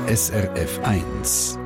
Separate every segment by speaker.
Speaker 1: SRF 1.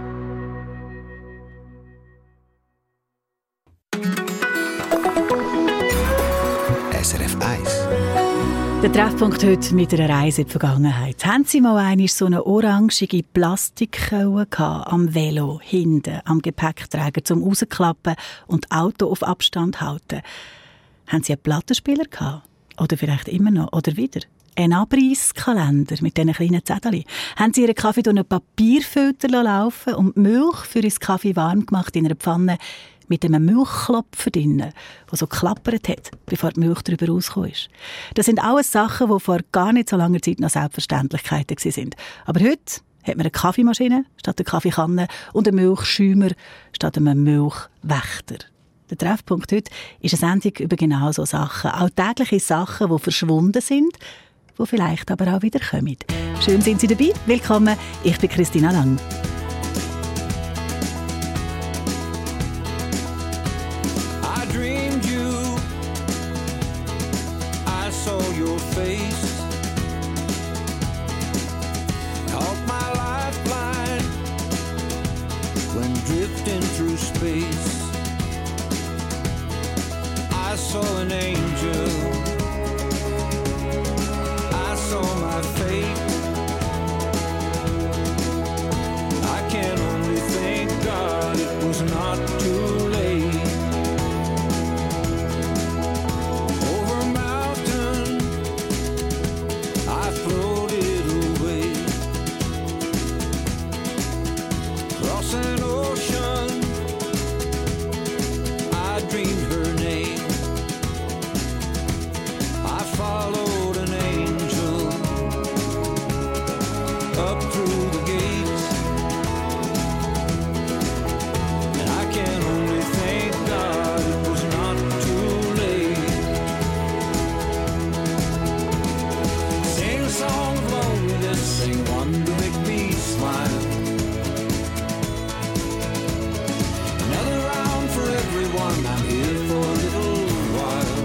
Speaker 1: SRF 1.
Speaker 2: Der Treffpunkt heute mit einer Reise in die Vergangenheit. Haben Sie mal einmal so eine orangige Plastikkaue am Velo, hinten, am Gepäckträger zum Rausklappen und das Auto auf Abstand halten? Haben Sie einen Plattenspieler gehabt? Oder vielleicht immer noch? Oder wieder? Ein Abreisskalender mit diesen kleinen Zettelchen. Haben Sie Ihren Kaffee durch einen Papierfilter laufen und die Milch für Ihren Kaffee warm gemacht in einer Pfanne mit einem Milchklopfer drin, der so geklappert hat, bevor die Milch darüber rausgekommen ist. Das sind alles Sachen, die vor gar nicht so langer Zeit noch Selbstverständlichkeiten waren. Aber heute hat man eine Kaffeemaschine statt einer Kaffeekanne und einen Milchschäumer statt einem Milchwächter. Der Treffpunkt heute ist eine Sendung über genau so Sachen. Alltägliche Sachen, die verschwunden sind, die vielleicht aber auch wieder kommen. Schön sind Sie dabei. Willkommen, ich bin Christina Lang.
Speaker 3: I saw an angel, I saw my fate. I can only thank God it was not too late. Over a mountain I floated away, across an ocean I dreamed her name. Followed an angel up through the gates, and I can only thank God it was not too late. Sing a song of loneliness, sing one to make me smile. Another round for everyone, I'm here for a little while.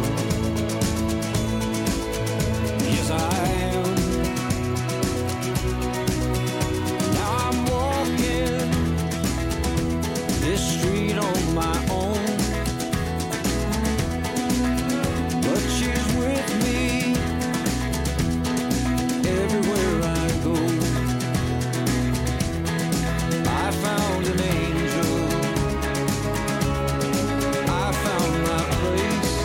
Speaker 3: I am. Now I'm walking this street on my own, but she's with me everywhere I go. I found an angel, I found my place.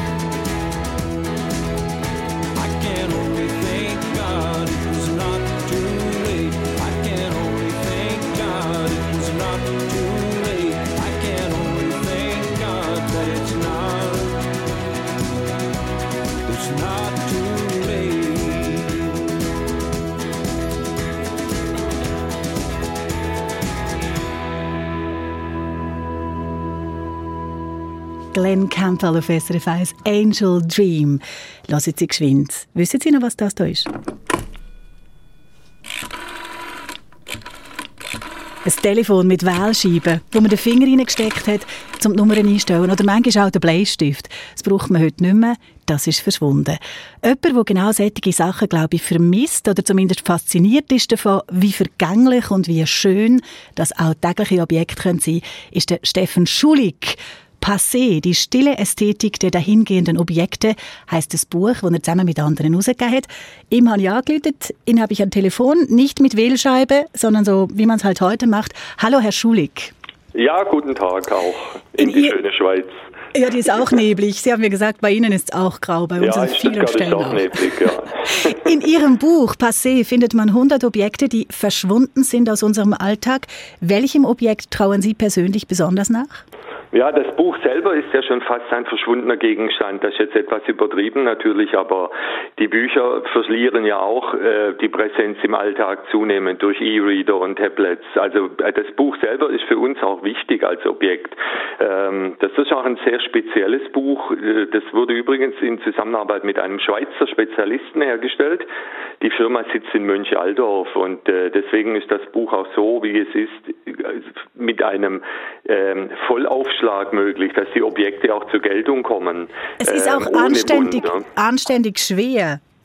Speaker 3: I can only thank God it was not too late. I can only thank God it was not too late. I can only thank God that it's not too late.
Speaker 2: Glenn Campbell auf SRF 1, Angel Dream. Hören Sie geschwind. Wissen Sie noch, was das da ist? Ein Telefon mit Wählscheiben, wo man den Finger reingesteckt hat, um die Nummern einzustellen. Oder manchmal auch den Bleistift. Das braucht man heute nicht mehr. Das ist verschwunden. Jemand, der genau solche Sachen, glaube ich, vermisst oder zumindest fasziniert ist davon, wie vergänglich und wie schön das alltägliche Objekt sein können, ist der Stefan Schulig. Passé, die stille Ästhetik der dahingehenden Objekte, heisst das Buch, das er zusammen mit anderen herausgegeben hat. Ihm habe ich angerufen, ihn habe ich am Telefon, nicht mit Wählscheibe, sondern so, wie man es halt heute macht. Hallo, Herr Schulig.
Speaker 4: Ja, guten Tag auch in die schöne Schweiz.
Speaker 2: Ja, die ist auch neblig. Sie haben mir gesagt, bei Ihnen ist es auch grau, bei uns an vielen Stellen auch.
Speaker 4: Neblig, ja.
Speaker 2: In Ihrem Buch Passé findet man 100 Objekte, die verschwunden sind aus unserem Alltag. Welchem Objekt trauen Sie persönlich besonders nach?
Speaker 4: Ja, das Buch selber ist ja schon fast ein verschwundener Gegenstand. Das ist jetzt etwas übertrieben natürlich, aber die Bücher verlieren ja auch die Präsenz im Alltag zunehmend durch E-Reader und Tablets. Also das Buch selber ist für uns auch wichtig als Objekt. Das ist auch ein sehr spezielles Buch. Das wurde übrigens in Zusammenarbeit mit einem Schweizer Spezialisten hergestellt. Die Firma sitzt in Mönchaldorf und deswegen ist das Buch auch so, wie es ist, mit einem Vollaufschlag möglich, dass die Objekte auch zur Geltung kommen.
Speaker 2: Es ist auch anständig schwer.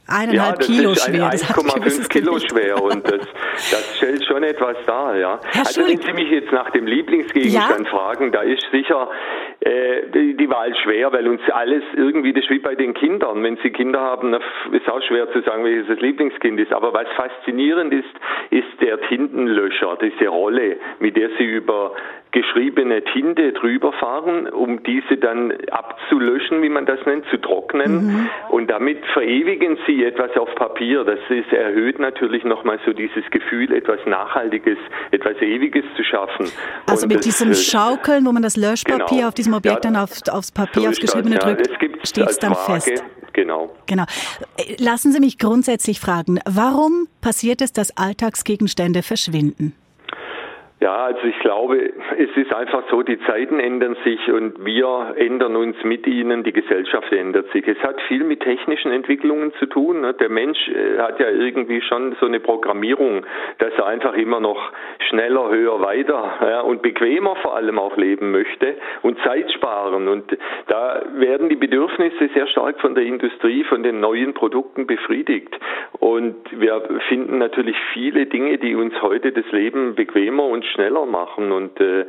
Speaker 2: 1,5 Kilo schwer.
Speaker 4: Das ist 1,5 Kilo schwer und das stellt schon etwas dar, ja. Also wenn Sie mich jetzt nach dem Lieblingsgegenstand fragen, da ist sicher die Wahl schwer, weil uns alles irgendwie, das ist wie bei den Kindern. Wenn Sie Kinder haben, ist auch schwer zu sagen, welches das Lieblingskind ist. Aber was faszinierend ist der Tintenlöscher, diese Rolle, mit der Sie über geschriebene Tinte drüber fahren, um diese dann abzulöschen, wie man das nennt, zu trocknen. Und damit verewigen Sie etwas auf Papier. Das erhöht natürlich nochmal so dieses Gefühl, etwas Nachhaltiges, etwas Ewiges zu schaffen.
Speaker 2: Also und mit diesem Schaukeln, wo man das Löschpapier auf diesem Objekt dann aufs Papier, so aufs Geschriebene drückt, steht es dann fest.
Speaker 4: Genau.
Speaker 2: Lassen Sie mich grundsätzlich fragen, warum passiert es, dass Alltagsgegenstände verschwinden?
Speaker 4: Ja, also ich glaube, es ist einfach so, die Zeiten ändern sich und wir ändern uns mit ihnen, die Gesellschaft ändert sich. Es hat viel mit technischen Entwicklungen zu tun. Ne? Der Mensch hat ja irgendwie schon so eine Programmierung, dass er einfach immer noch schneller, höher, weiter und bequemer vor allem auch leben möchte und Zeit sparen. Und da werden die Bedürfnisse sehr stark von der Industrie, von den neuen Produkten befriedigt. Und wir finden natürlich viele Dinge, die uns heute das Leben bequemer und schneller machen und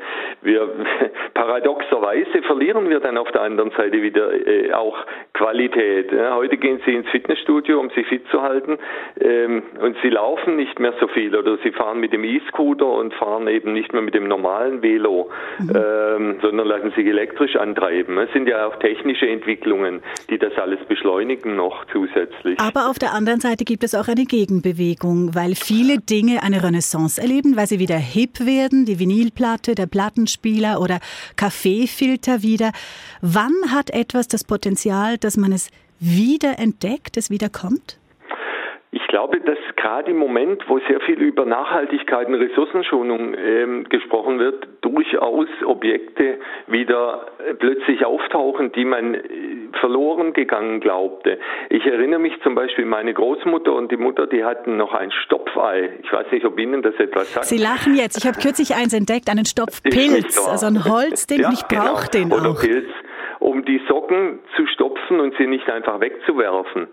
Speaker 4: paradoxerweise verlieren wir dann auf der anderen Seite wieder auch Qualität. Heute gehen Sie ins Fitnessstudio, um sich fit zu halten und Sie laufen nicht mehr so viel oder Sie fahren mit dem E-Scooter und fahren eben nicht mehr mit dem normalen Velo, sondern lassen sich elektrisch antreiben. Es sind ja auch technische Entwicklungen, die das alles beschleunigen noch zusätzlich.
Speaker 2: Aber auf der anderen Seite gibt es auch eine Gegenbewegung, weil viele Dinge eine Renaissance erleben, weil sie wieder hip werden, die Vinylplatte, der Plattenspieler oder Kaffeefilter wieder. Wann hat etwas das Potenzial, dass man es wieder entdeckt, es wieder kommt?
Speaker 4: Ich glaube, dass gerade im Moment, wo sehr viel über Nachhaltigkeit und Ressourcenschonung gesprochen wird, durchaus Objekte wieder plötzlich auftauchen, die man verloren gegangen glaubte. Ich erinnere mich zum Beispiel, meine Großmutter und die Mutter, die hatten noch ein Stopfei. Ich weiß nicht, ob Ihnen das etwas sagt.
Speaker 2: Sie lachen jetzt. Ich habe kürzlich eins entdeckt, einen Stopfpilz, also ein Holzding. Ja, ich brauche den auch.
Speaker 4: Oder Pilz, um die Socken zu stopfen und sie nicht einfach wegzuwerfen.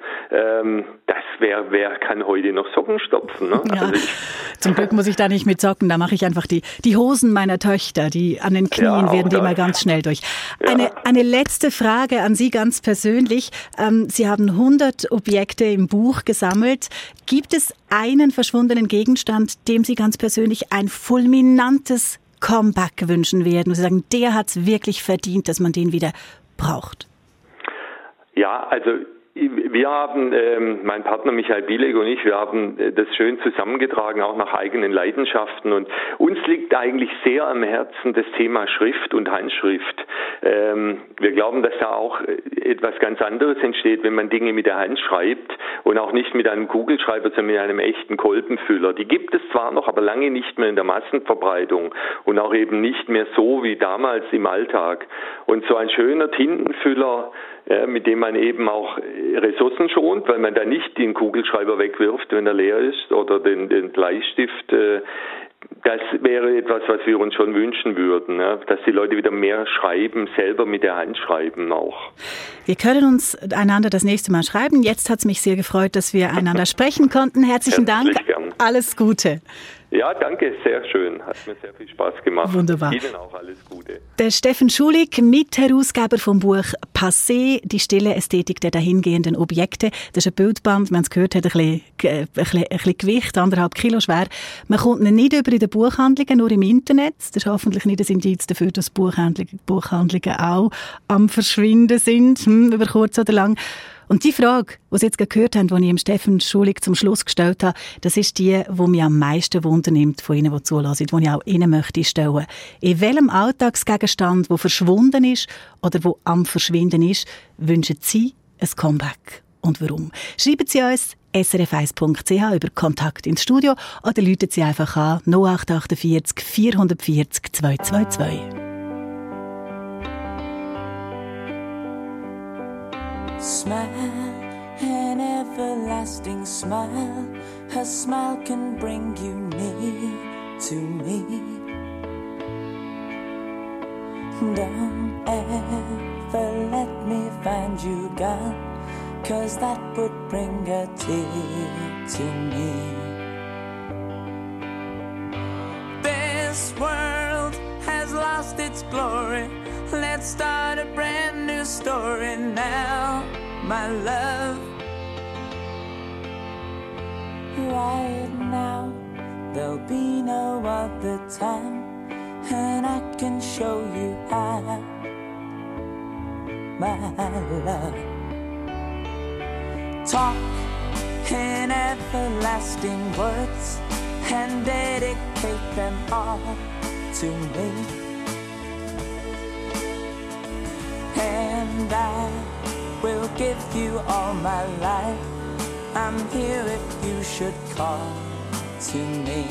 Speaker 4: Wer kann heute noch Socken stopfen? Ne?
Speaker 2: Ja, also zum Glück muss ich da nicht mit Socken, da mache ich einfach die Hosen meiner Töchter, die an den Knien werden die immer ganz schnell durch. Eine letzte Frage an Sie ganz persönlich. Sie haben 100 Objekte im Buch gesammelt. Gibt es einen verschwundenen Gegenstand, dem Sie ganz persönlich ein fulminantes Comeback wünschen werden, wo Sie sagen, der hat es wirklich verdient, dass man den wieder braucht?
Speaker 4: Ja, also wir haben, mein Partner Michael Bielek und ich, wir haben das schön zusammengetragen, auch nach eigenen Leidenschaften. Und uns liegt eigentlich sehr am Herzen das Thema Schrift und Handschrift. Wir glauben, dass da auch etwas ganz anderes entsteht, wenn man Dinge mit der Hand schreibt und auch nicht mit einem Kugelschreiber, sondern mit einem echten Kolbenfüller. Die gibt es zwar noch, aber lange nicht mehr in der Massenverbreitung und auch eben nicht mehr so wie damals im Alltag. Und so ein schöner Tintenfüller, mit dem man eben auch Ressourcen schont, weil man da nicht den Kugelschreiber wegwirft, wenn er leer ist, oder den Bleistift. Das wäre etwas, was wir uns schon wünschen würden, dass die Leute wieder mehr schreiben, selber mit der Hand schreiben auch.
Speaker 2: Wir können uns einander das nächste Mal schreiben. Jetzt hat es mich sehr gefreut, dass wir einander sprechen konnten. Herzlichen Dank.
Speaker 4: Gern.
Speaker 2: Alles Gute.
Speaker 4: Ja, danke, sehr schön. Hat mir sehr viel Spaß gemacht.
Speaker 2: Wunderbar.
Speaker 4: Ihnen auch alles Gute.
Speaker 2: Der Steffen Schulig, Mitherausgeber vom Buch Passé, die stille Ästhetik der dahingehenden Objekte. Das ist ein Bildband, wir haben es gehört, hat ein bisschen Gewicht, 1,5 Kilo schwer. Man kommt nicht über in den Buchhandlungen, nur im Internet. Das ist hoffentlich nicht ein Indiz dafür, dass Buchhandlungen auch am Verschwinden sind, über kurz oder lang. Und die Frage, die Sie jetzt gehört haben, die ich dem Steffen Schulig zum Schluss gestellt habe, das ist die mich am meisten wundernimmt von Ihnen, die zulassen, die ich auch Ihnen möchte stellen. In welchem Alltagsgegenstand, der verschwunden ist oder der am Verschwinden ist, wünschen Sie ein Comeback? Und warum? Schreiben Sie uns srf1.ch über Kontakt ins Studio oder rufen Sie einfach an 0848 440 222.
Speaker 5: Smile, an everlasting smile. Her smile can bring you near to me. Don't ever let me find you gone, 'cause that would bring a tear to me. This world has lost its glory. Let's start a brand new story now, my love. Right now, there'll be no other time, and I can show you how, my love. Talk in everlasting words and dedicate them all to me, and I will give you all my life. I'm here if you should call to me.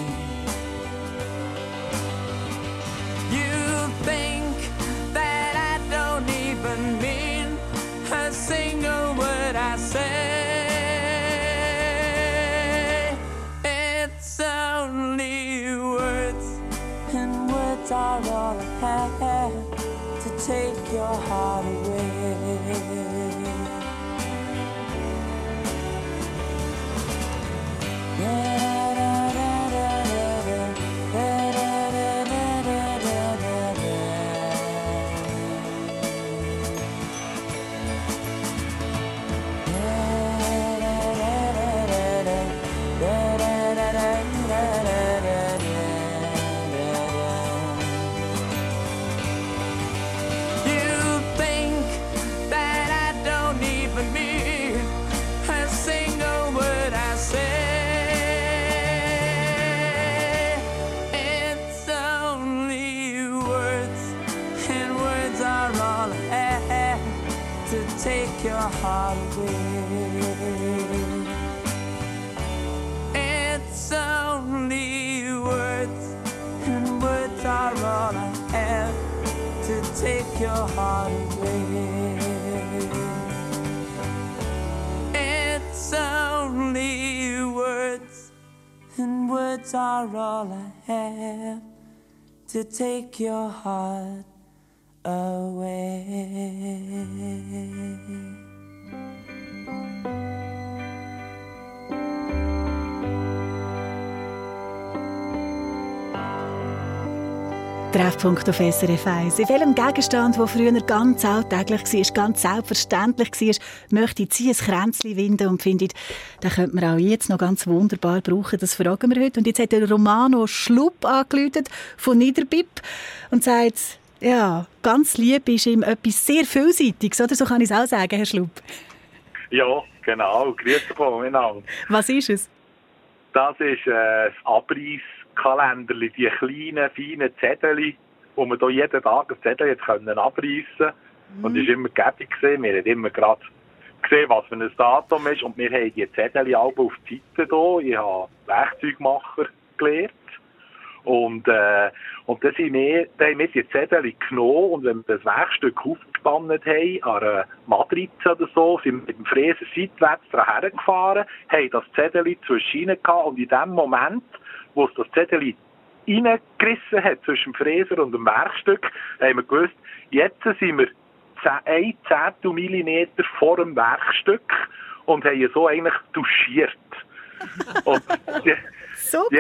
Speaker 5: You think that I don't even mean a single word I say. It's only words, and words are all I have to take your heart away. Take your heart away. It's only words, and words are all I have to take your heart away. It's only words, and words are all I have to take your heart away.
Speaker 2: Treffpunkt auf SRF 1. In welchem Gegenstand, der früher ganz alltäglich war, ganz selbstverständlich war, möchte Sie ein Kränzchen winden und findet, den könnte man auch jetzt noch ganz wunderbar brauchen. Das fragen wir heute. Und jetzt hat der Romano Schlupp angerufen von Niederbipp und sagt, ja, ganz lieb ist ihm etwas sehr Vielseitiges, oder? So kann ich es auch sagen, Herr Schlupp.
Speaker 6: Ja, genau. Grüezi miteinander.
Speaker 2: Was ist es?
Speaker 6: Das ist das Abreisskalenderli, die kleinen, feinen Zettel, wo man hier jeden Tag ein Zettel jetzt abreissen konnte. Und es war immer gäbig. Wir haben immer gerade gesehen, was für ein Datum ist. Und wir haben die Zettel alle auf die Seite hier. Ich habe Werkzeugmacher gelernt. Und dann haben wir die Zettel genommen und wenn wir das Werkstück aufgespannt haben, an einer Matrize oder so, sind wir mit dem Fräser seitwärts daran hergefahren, haben das Zettel zwischen ihnen gehabt und in dem Moment, wo es das Zettel reingerissen hat zwischen dem Fräser und dem Werkstück, haben wir gewusst, jetzt sind wir 1 Zehntel Millimeter vor dem Werkstück und haben so eigentlich touchiert. Und
Speaker 2: so gut!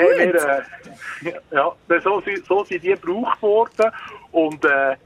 Speaker 6: So sind die gebraucht worden und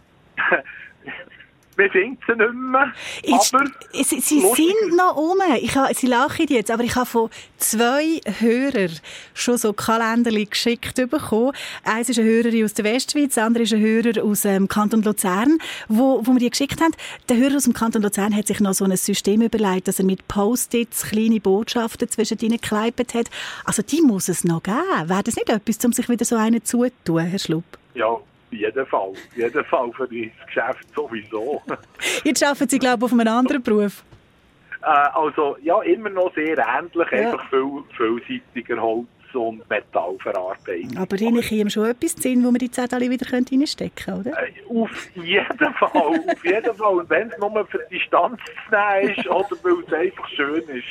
Speaker 6: wir finden sie nicht mehr.
Speaker 2: Sie sind noch rum. Sie lachen jetzt, aber ich habe von 2 Hörern schon so Kalenderli geschickt bekommen. Eins ist eine Hörerin aus der Westschweiz, der andere ist ein Hörer aus dem Kanton Luzern, wo wir die geschickt haben. Der Hörer aus dem Kanton Luzern hat sich noch so ein System überlegt, dass er mit Post-its kleine Botschaften zwischen ihnen gekleibt hat. Also die muss es noch geben. Wäre das nicht etwas, um sich wieder so einen zuzutun, Herr Schlupp?
Speaker 6: Ja. Jeden Fall für das Geschäft sowieso.
Speaker 2: Jetzt arbeiten Sie, glaube ich, auf einem anderen Beruf?
Speaker 6: Also, ja, immer noch sehr ähnlich, einfach vielseitiger Holz- und Metallverarbeitung. Aber
Speaker 2: Ihnen käme schon etwas zu Sinn, wo man die Zettel wieder reinstecken könnte, oder?
Speaker 6: Auf jeden Fall. Und wenn es nur für die Distanz zu nehmen ist, oder weil es einfach schön ist.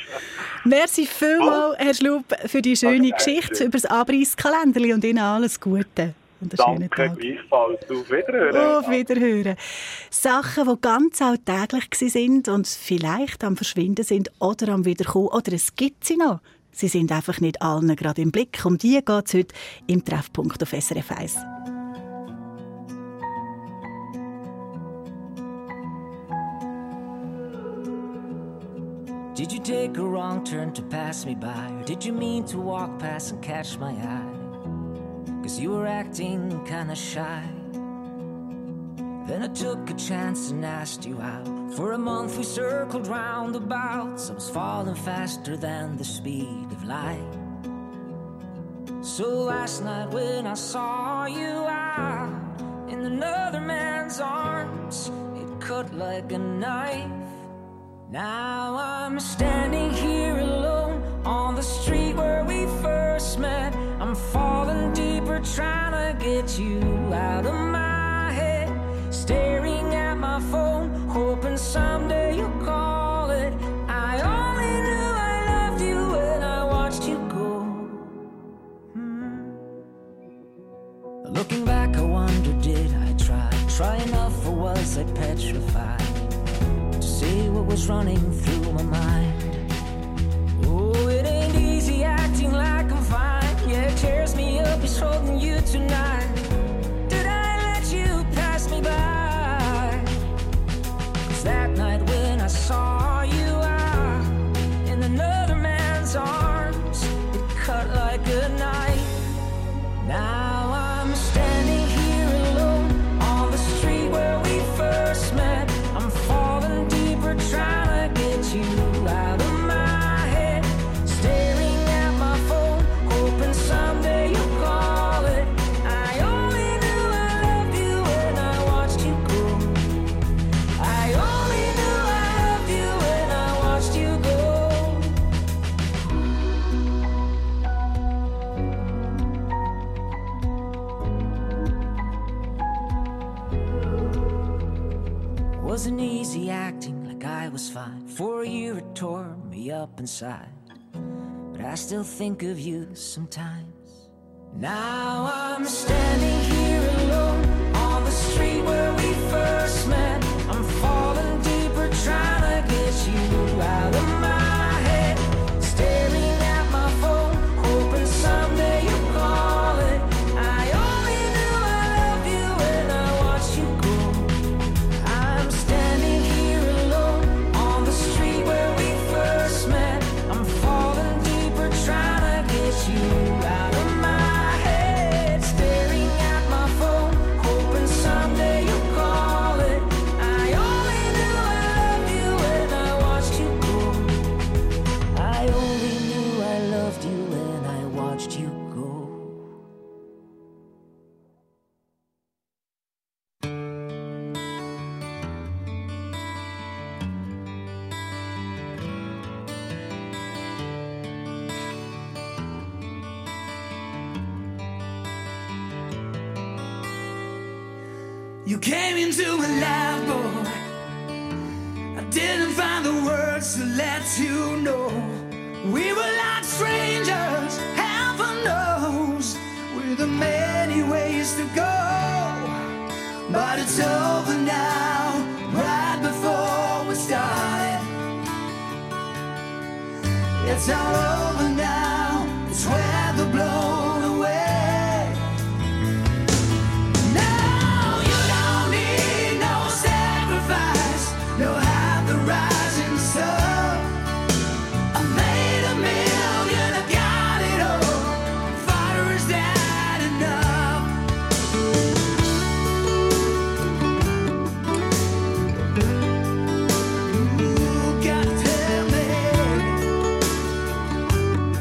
Speaker 2: Merci vielmals, Herr Schlupp, für die schöne Geschichte über das Abreiskalenderli und Ihnen alles Gute. und einen schönen
Speaker 6: Danke,
Speaker 2: Tag.
Speaker 6: gleichfalls. Auf Wiederhören.
Speaker 2: Auf Wiederhören. Sachen, die ganz alltäglich sind und vielleicht am Verschwinden sind oder am Wiederkommen. Oder es gibt sie noch. Sie sind einfach nicht allen gerade im Blick. Um die geht es heute im Treffpunkt auf SRF 1.
Speaker 7: Did you take a wrong turn to pass me by? Or did you mean to walk past and catch my eye? 'Cause you were acting kinda shy. Then I took a chance and asked you out. For a month we circled roundabouts. I was falling faster than the speed of light. So last night when I saw you out in another man's arms, it cut like a knife. Now I'm standing here alone on the street where we first met. I'm falling deeper trying to get you out of my head. Staring at my phone, hoping someday you'll call it. I only knew I loved you when I watched you go. Looking back I wonder, did I try enough, or was I petrified to say what was running through my mind? Oh, it ain't easy acting like I'm fine. Yeah, it tears me up, it's holding you tonight. Did I let you pass me by? 'Cause that night when I saw you out in another man's arms, it cut like a knife. Now I'm standing here alone on the street where we first met. I'm falling deeper trying to get you out of my head. Staring at my phone, hoping someday you'll call it. I only knew I loved you when I watched you go. I only knew I loved you when I watched you go. Wasn't easy acting like I was fine. For a year it tore me up inside, but I still think of you sometimes. Now I'm standing here alone on the street where we first met. I'm falling deeper trying to get you out of my head. Staring at my phone, hoping someday you'll call it. I only knew I loved you when I watched you go. I'm standing here alone on the street where we first met. I'm falling deeper trying to get you out of my head. Staring at my phone, hoping someday you'll call it. I only knew I loved you when I watched you go. I only knew I loved you when I watched you go.
Speaker 3: You came into my life, boy. I didn't find the words to let you know. We were like strangers, heaven knows, with the many ways to go. But it's over now, right before we started. It's all over now, it's weather blown away. Now you don't need no sacrifice, no have the rising sun. I made a million, I got it all. Fire, is that enough? Ooh, gotta tell me.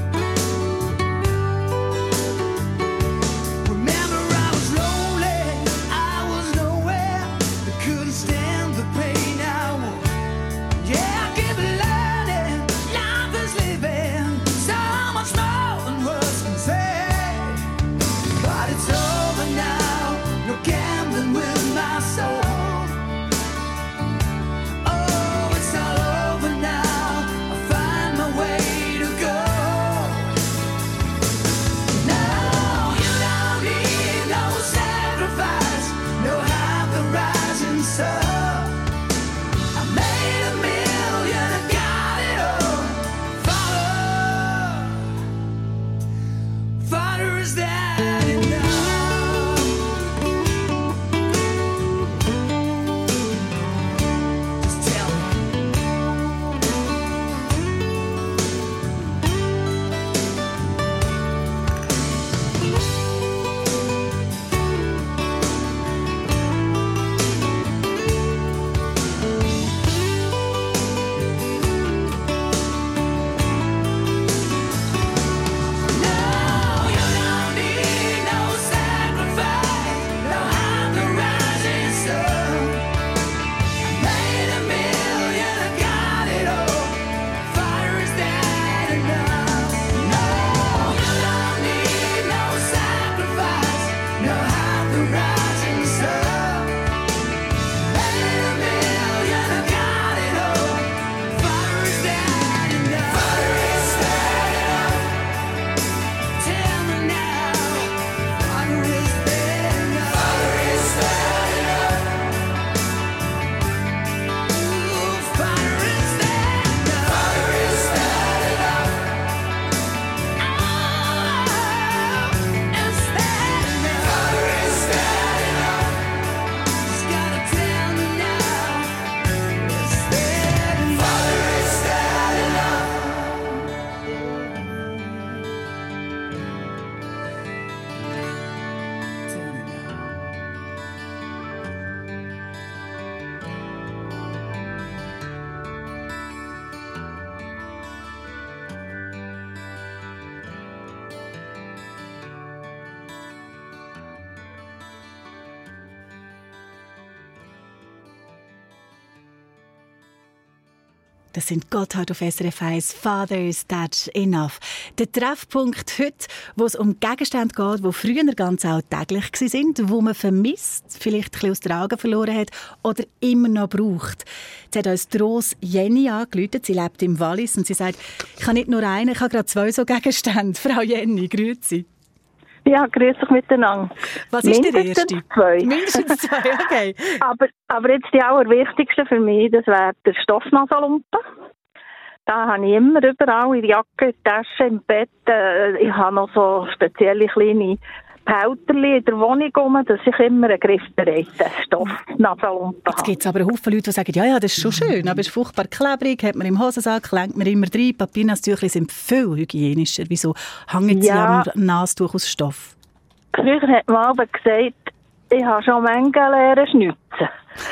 Speaker 2: Das sind Gotthard auf SRF 1, Father's That's Enough. Der Treffpunkt heute, wo es um Gegenstände geht, die früher ganz alltäglich waren, wo man vermisst, vielleicht ein bisschen aus den Augen verloren hat oder immer noch braucht. Jetzt hat uns die Rose Jenny angerufen. Sie lebt im Wallis und sie sagt, ich habe nicht nur einen, ich habe gerade 2 so Gegenstände. Frau Jenny, grüezi.
Speaker 8: Ja, grüß dich miteinander.
Speaker 2: Was ist der
Speaker 8: Mindestens
Speaker 2: erste?
Speaker 8: 2.
Speaker 2: Mindestens 2, okay.
Speaker 8: Aber jetzt die allerwichtigste für mich, das wäre der Stoffnasenlumpen. Da habe ich immer überall in der Jacke, in der Tasche, im Bett. Ich habe noch so spezielle kleine Pelterli in der Wohnung rum, dass ich immer einen griffbereiten Stoffnasenlumpen habe.
Speaker 2: Jetzt gibt es aber einen Haufen Leute, die sagen, ja, das ist schon schön, aber es ist furchtbar klebrig, hat man im Hosensack, lenkt man immer rein. Papiernastücher sind viel hygienischer. Wieso hängen sie am Nastuch aus Stoff?
Speaker 8: Früher hat man aber gesagt, ich habe schon manche lernen schnitzen.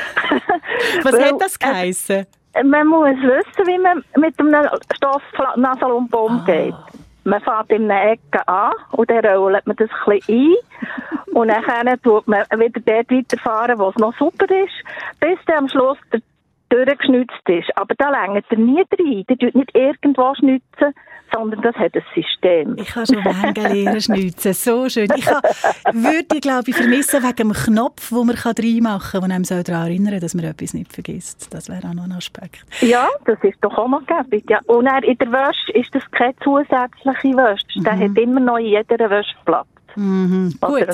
Speaker 2: Was hat das geheissen?
Speaker 8: Man muss wissen, wie man mit einem Stoffnasenlumpen umgeht. Man fährt in einer Ecke an und dann rollt man das ein bisschen ein. Und dann tut man wieder dort weiterfahren, wo es noch super ist, bis dann am Schluss der durchgeschnitzt ist. Aber da lenkt er nie rein. Der tut nicht irgendwo schnitzen, sondern das hat ein System.
Speaker 2: Ich habe schon lange lernen schnitzen. So schön. Würde, glaube ich, vermissen wegen dem Knopf, den man reinmachen kann, der einem daran erinnern soll, dass man etwas nicht vergisst. Das wäre auch noch ein Aspekt.
Speaker 8: Ja, das ist doch auch noch gäbig. Ja. Und dann in der Wäsche ist das keine zusätzliche Wäsche. Der hat immer noch in jeder Wäsche Platz.
Speaker 2: Mhm. Gut.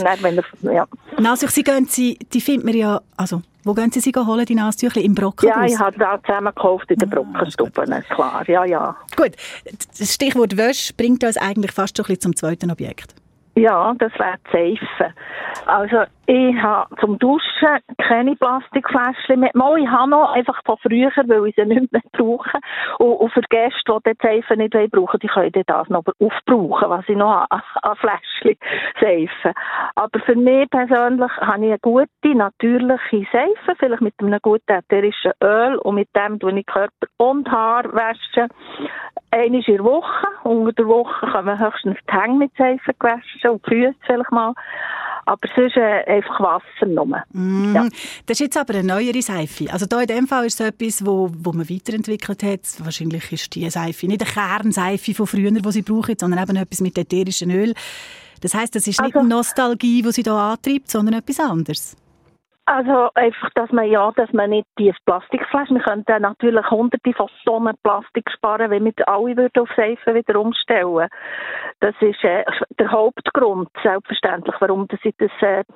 Speaker 2: Nasentücher, die findet man ja, also, wo gehen Sie holen, die Nasentücher? Im Brockenhaus?
Speaker 8: Ja, ich habe da zusammen gekauft in der Brockenstube, klar, ja.
Speaker 2: Gut, das Stichwort Wäsche bringt uns eigentlich fast schon ein bisschen zum zweiten Objekt.
Speaker 8: Ja, das wäre die Seife. Also, ich habe zum Duschen keine Plastikfläschchen mehr. Mal, ich habe noch einfach von früher, weil ich sie nicht mehr brauche. Und für Gäste, die die Seife nicht brauchen, die können das noch aufbrauchen, was ich noch an Fläschchen Seife. Aber für mich persönlich habe ich eine gute, natürliche Seife, vielleicht mit einem guten ätherischen Öl. Und mit dem wasche ich Körper und Haar waschen. Einmal in der Woche. Unter der Woche können wir höchstens die Hänge mit Seife waschen und die Füße vielleicht mal. Aber sonst einfach Wasser nur. Ja.
Speaker 2: Das ist jetzt aber eine neuere Seife. Also da in dem Fall ist es etwas, wo man weiterentwickelt hat. Wahrscheinlich ist die Seife nicht eine Kernseife von früher, die sie brauchen, sondern eben etwas mit ätherischem Öl. Das heisst, das ist nicht Nostalgie, die sie hier antreibt, sondern etwas anderes.
Speaker 8: Also einfach, dass man nicht die Plastikflaschen, wir könnten natürlich hunderte von Tonnen Plastik sparen, wenn wir alle würden auf Seife wieder umstellen. Das ist der Hauptgrund, selbstverständlich, warum ich das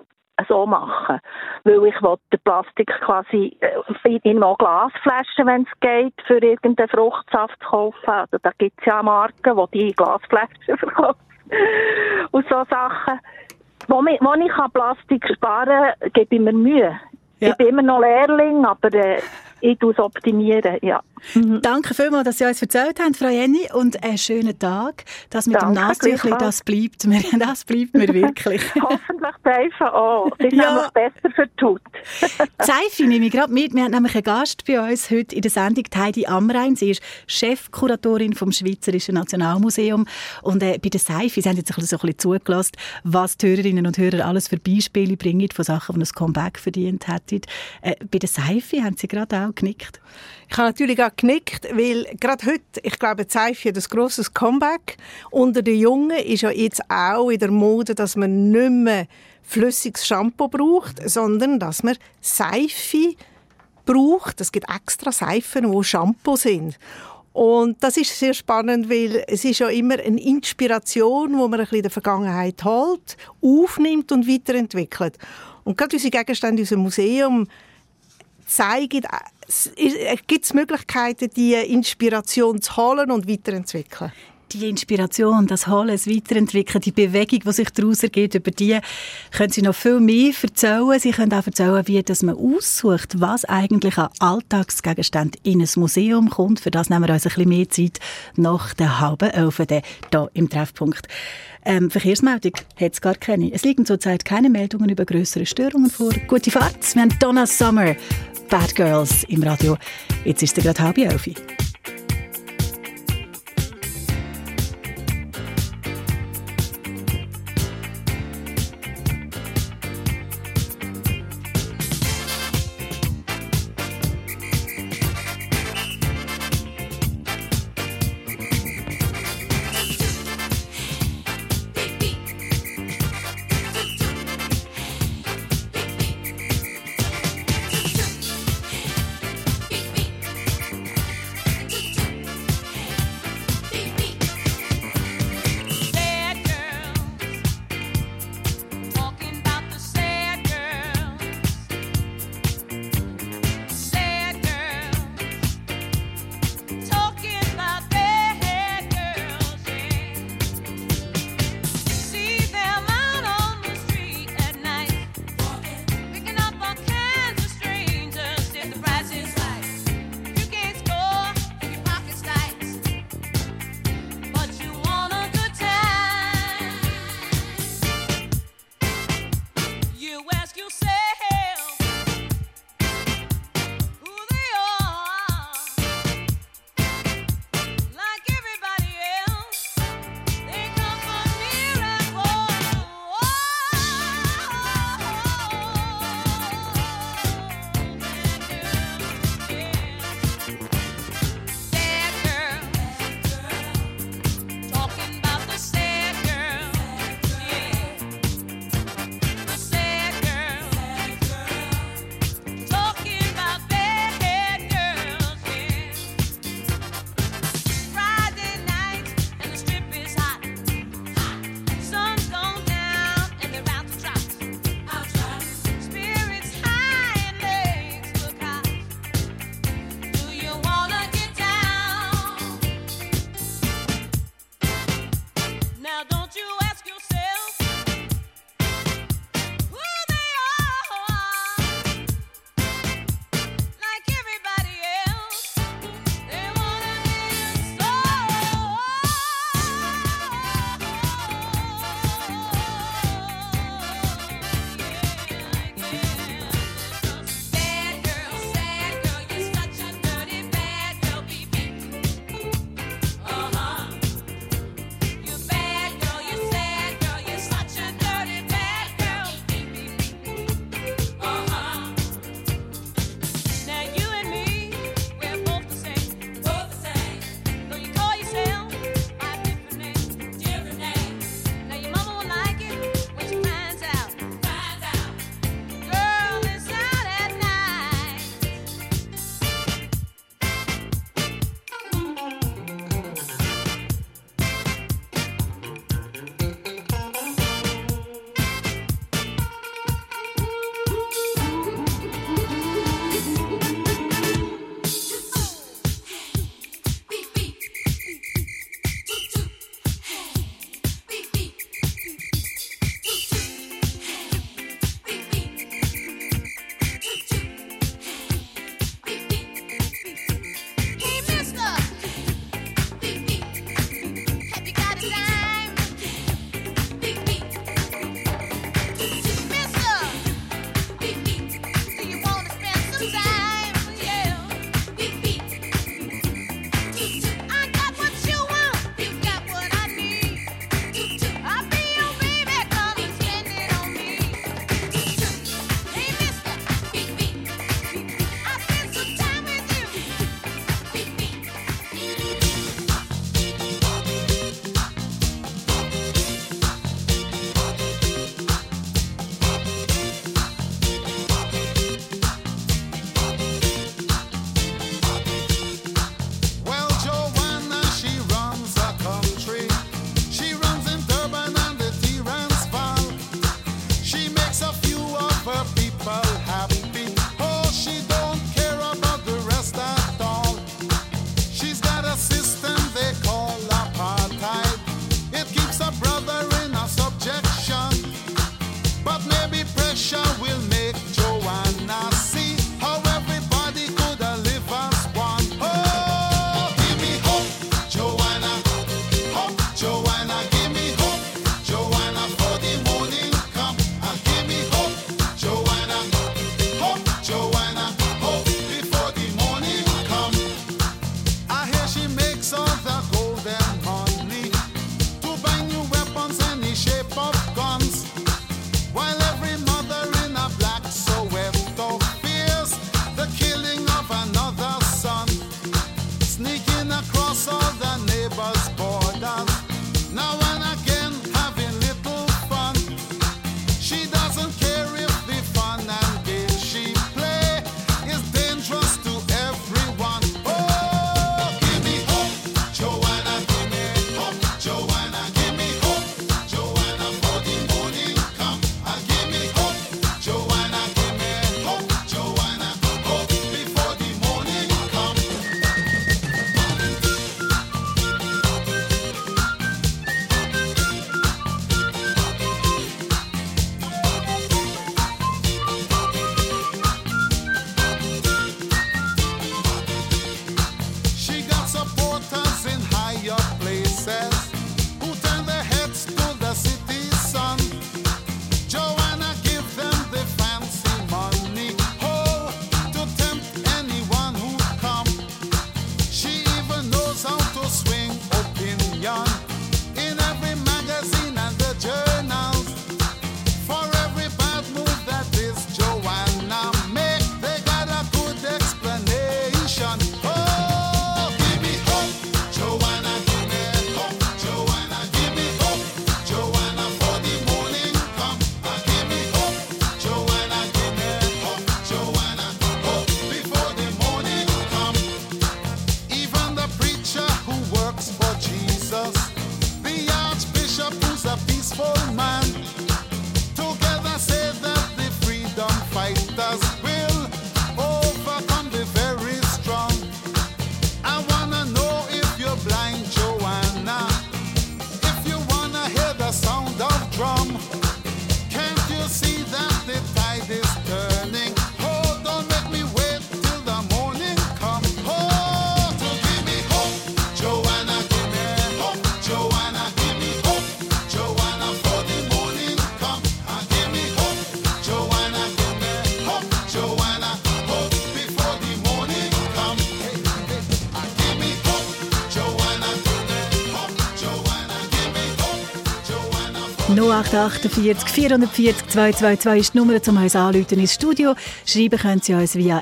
Speaker 8: so mache. Weil ich will den Plastik quasi in noch Glasflaschen, wenn es geht, für irgendeinen Fruchtsaft zu kaufen. Also da gibt es ja Marken, die Glasflaschen verkaufen. Und so Sachen. Wo ich Plastik sparen kann, gebe ich mir Mühe. Ja. Ich bin immer noch Lehrling, aber ich tue es optimieren, ja.
Speaker 2: Danke vielmals, dass Sie uns erzählt haben, Frau Jenny, und einen schönen Tag. Das mit dem Nasentüchli, das bleibt mir wirklich.
Speaker 8: Hoffentlich Seife auch. Das ist nämlich besser für die Haut.
Speaker 2: Seife nehme ich gerade mit. Wir haben nämlich einen Gast bei uns heute in der Sendung, Heidi Amrein. Sie ist Chefkuratorin vom Schweizerischen Nationalmuseum. Und bei der Seife, Sie haben jetzt so ein bisschen zugelassen, was die Hörerinnen und Hörer alles für Beispiele bringen von Sachen, die ein Comeback verdient hätten. Bei der Seife haben Sie gerade auch genickt.
Speaker 9: Ich habe natürlich auch genickt, weil gerade heute, ich glaube, die Seife hat ein grosses Comeback. Unter den Jungen ist ja jetzt auch in der Mode, dass man nicht mehr flüssiges Shampoo braucht, sondern dass man Seife braucht. Es gibt extra Seifen, die Shampoo sind. Und das ist sehr spannend, weil es ist ja immer eine Inspiration, die man ein bisschen in der Vergangenheit holt, aufnimmt und weiterentwickelt. Und gerade unsere Gegenstände in unserem Museum zeigen, gibt es Möglichkeiten, die Inspiration zu holen und weiterentwickeln.
Speaker 2: Die Inspiration, das Holen, das Weiterentwickeln, die Bewegung, die sich daraus ergibt, über die können Sie noch viel mehr erzählen. Sie können auch erzählen, wie dass man aussucht, was eigentlich an Alltagsgegenständen in ein Museum kommt. Für das nehmen wir uns ein bisschen mehr Zeit nach der 10:30 hier im Treffpunkt. Verkehrsmeldung hat es gar keine. Es liegen zurzeit keine Meldungen über grössere Störungen vor. Gute Fahrt. Wir haben Donna Summer, Bad Girls im Radio. Jetzt ist es gerade 10:30. 0848 440 222 ist die Nummer, um uns anzurufen ins Studio. Schreiben können Sie uns via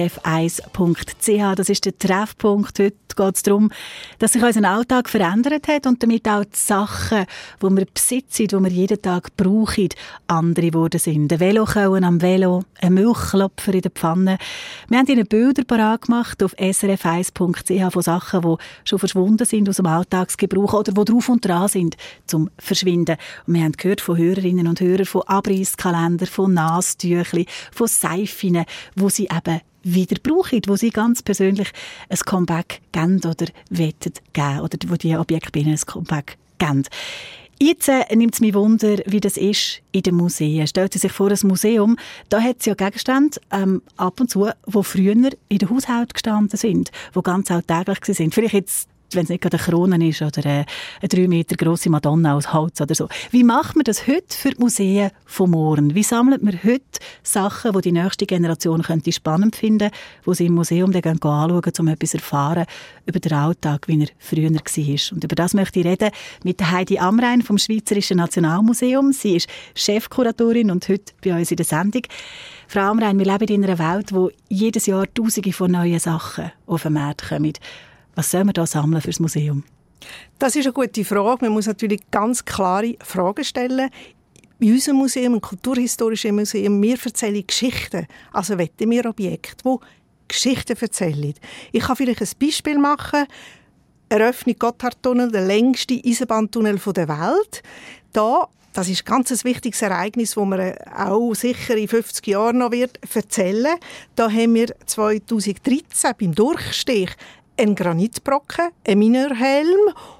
Speaker 2: srf1.ch. Das ist der Treffpunkt. Heute geht es darum, dass sich unser Alltag verändert hat und damit auch die Sachen, die wir besitzen, die wir jeden Tag brauchen, andere geworden sind. Ein Velokauen am Velo, ein Milchklopfer in der Pfanne. Wir haben Ihnen Bilder parat gemacht auf srf1.ch von Sachen, die schon verschwunden sind aus dem Alltagsgebrauch oder die drauf und dran sind zum Verschwinden. Und wir haben gehört von Hörerinnen und Hörern von Abrisskalendern, von Nastüchli, von Seifen, wo sie eben wieder brauchen, wo sie ganz persönlich ein Comeback geben oder wettet geben oder wo die Objekte ein Comeback geben. Jetzt nimmt es mich Wunder, wie das ist in den Museen. Stellt Sie sich vor, ein Museum, da hat es ja Gegenstände ab und zu, die früher in der Haushalt gestanden sind, die ganz alltäglich waren. Vielleicht jetzt, wenn es nicht gerade eine Krone ist oder eine 3 Meter grosse Madonna aus Holz oder so. Wie macht man das heute für die Museen von morgen? Wie sammelt man heute Sachen, die die nächste Generation könnte spannend finden, wo sie im Museum dann anschauen, um etwas zu erfahren über den Alltag, wie er früher war? Und über das möchte ich reden mit Heidi Amrein vom Schweizerischen Nationalmuseum. Sie ist Chefkuratorin und heute bei uns in der Sendung. Frau Amrein, wir leben in einer Welt, wo jedes Jahr Tausende von neuen Sachen auf den Markt kommen. Was soll man da sammeln für das Museum?
Speaker 9: Das ist eine gute Frage. Man muss natürlich ganz klare Fragen stellen. In unserem Museum, im Kulturhistorischen Museum, wir erzählen Geschichten. Also wollen wir Objekte, die Geschichten erzählen. Ich kann vielleicht ein Beispiel machen. Eröffnung Gotthardtunnel, der längste Eisenbahntunnel der Welt. Das ist ein ganz wichtiges Ereignis, das man auch sicher in 50 Jahren noch erzählen wird. Da haben wir 2013 beim Durchstich ein Granitbrocken, ein Minerhelm